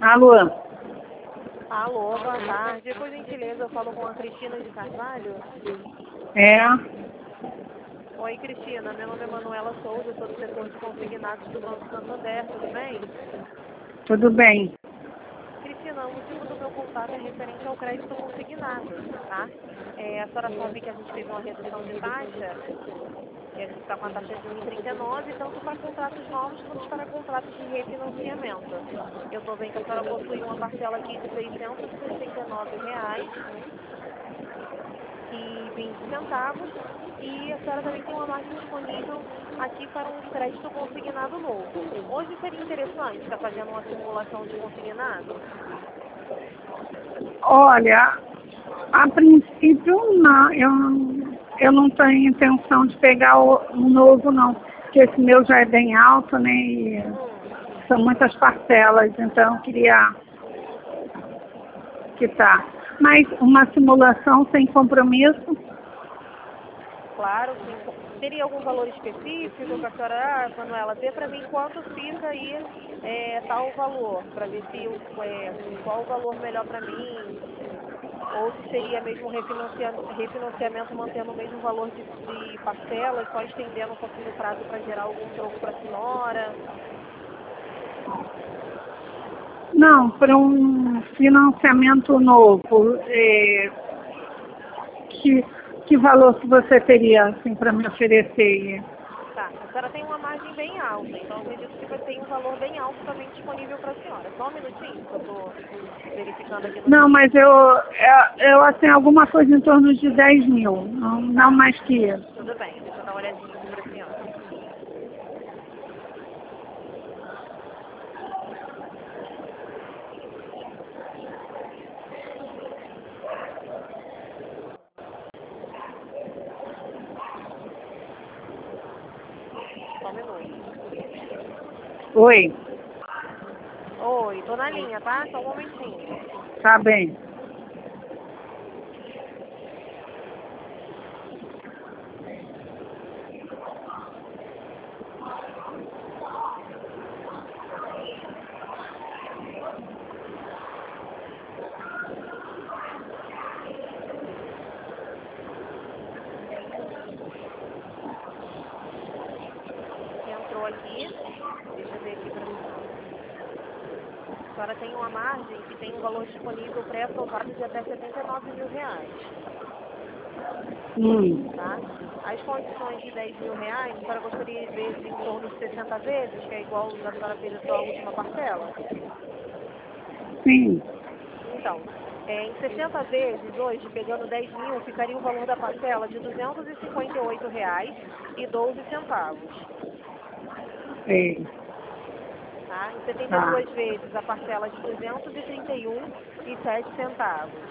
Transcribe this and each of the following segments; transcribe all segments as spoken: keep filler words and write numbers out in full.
Alô? Alô, boa tarde. Por gentileza, eu falo com a Cristina de Carvalho. É, Oi, Cristina. Meu nome é Manuela Souza, eu sou do setor de consignados do Banco Santander, tudo bem? tudo bem. Cristina, o motivo do meu contato é referente ao crédito consignado, tá? É, a senhora sabe que a gente fez uma redução de taxa, que a gente está com a taxa de um vírgula trinta e nove, tanto para contratos novos quanto para contratos de refinanciamento. Eu estou vendo que a senhora possui uma parcela aqui de seiscentos e sessenta e nove reais e vinte centavos, e a senhora também tem uma margem disponível aqui para um crédito consignado novo. Hoje seria interessante estar fazendo uma simulação de consignado? Olha, a princípio não, eu, eu não tenho intenção de pegar o, um novo não, porque esse meu já é bem alto, né? E Hum, são muitas parcelas, então eu queria quitar. Mas uma simulação sem compromisso? claro, sim. Teria algum valor específico que a senhora, ah, Manuela, dê para mim quanto fica aí é, tal valor, para ver se eu, é, qual o valor melhor para mim, ou se seria mesmo refinancia- refinanciamento mantendo o mesmo valor de, de parcelas, só estendendo um pouquinho o prazo para gerar algum troco para a senhora. Não, para um financiamento novo, é, que, que valor que você teria assim, para me oferecer? Tá, a senhora tem uma margem bem alta, então eu acredito que vai ter um valor bem alto também disponível para a senhora. Só um minutinho que eu estou verificando aqui no Não, mas sistema. eu, eu, eu assim, alguma coisa em torno de dez mil, não, não Tá, mais que isso. tudo bem, deixa eu dar uma olhadinha aqui para a senhora. Só um minuto. Oi, Oi, tô na linha, tá? Só um momentinho. tá bem. Entrou aqui, deixa eu ver aqui para a senhora. A senhora tem uma margem que tem um valor disponível pré-aprovado de até setenta e nove mil reais, Hum, tá? As condições de dez mil reais, a senhora gostaria de vezes em torno de sessenta vezes, que é igual a senhora fez a sua última parcela? sim, Então, é, em sessenta vezes, hoje, pegando dez mil, ficaria o valor da parcela de duzentos e cinquenta e oito reais e doze centavos. sei, Tá? Em setenta e tá. duas vezes, a parcela de duzentos e trinta e um e sete centavos.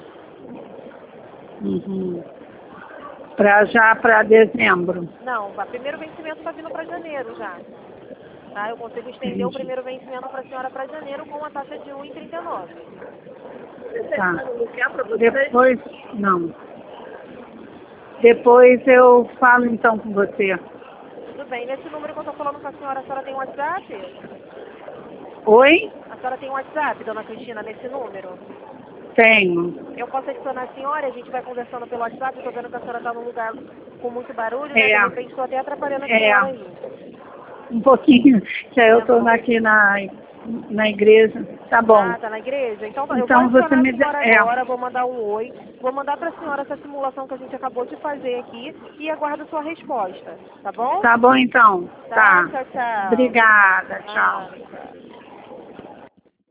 Uhum. Para já para dezembro, Não, o primeiro vencimento está vindo para janeiro já. Tá? Eu consigo estender o entendi. primeiro vencimento para a senhora para janeiro com a taxa de um vírgula trinta e nove. Tá. Depois, não. Depois eu falo então com você. Tudo bem. Nesse número que eu estou falando com a senhora, a senhora tem WhatsApp? Oi? A senhora tem WhatsApp, dona Cristina, nesse número? Tenho. Eu posso adicionar a senhora, a gente vai conversando pelo WhatsApp, eu tô vendo que a senhora está num lugar com muito barulho, né? É, De repente estou até atrapalhando a é, senhora aí. um pouquinho, que aí eu Tá estou bom. aqui na, na igreja. Tá bom. Ah, tá na igreja? Então tá, eu vou Então você adicionar a me dê, senhora é, agora, vou mandar um oi, vou mandar para a senhora essa simulação que a gente acabou de fazer aqui e aguardo sua resposta, tá bom? tá bom então. Tá, Tá. tchau, tchau. Obrigada, tchau. Ah, tchau.